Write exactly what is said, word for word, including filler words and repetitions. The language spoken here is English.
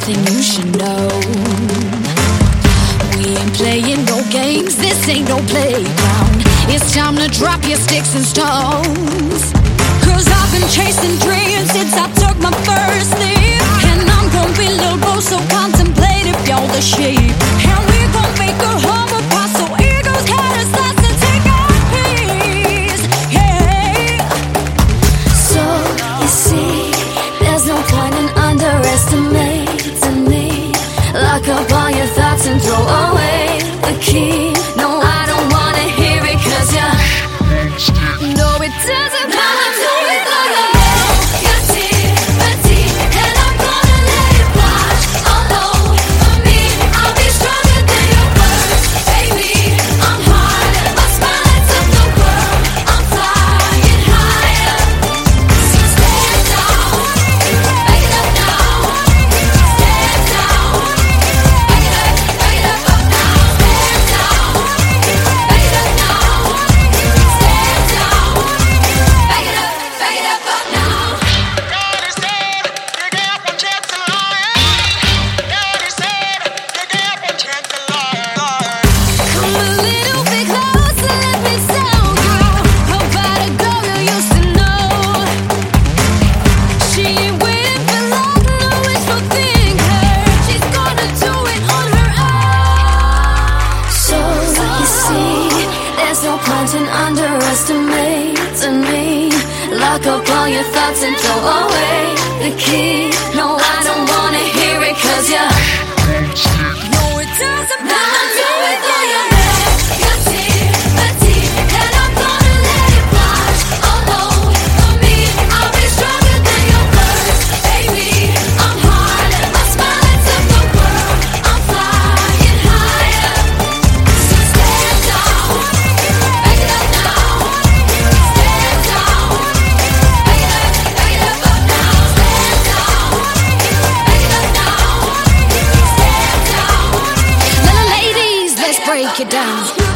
something you should know. We ain't playing no games, this ain't no playground. It's time to drop your sticks and stones. Cause I've been chasing dreams since I took my first leap. And I'm gonna be little boy, so contemplative, y'all the sheep. And we're gonna make a humble pie, so eagles had us lots to take our piece. Yeah. So you see, there's no point in underestimating me. Lock up all your thoughts and throw away the key. No, I don't wanna hear it, cause you know it doesn't matter to me. Underestimating me. Lock up all your thoughts and throw away the key. No, I don't wanna hear it, cause you know it doesn't matter to me. Break it down.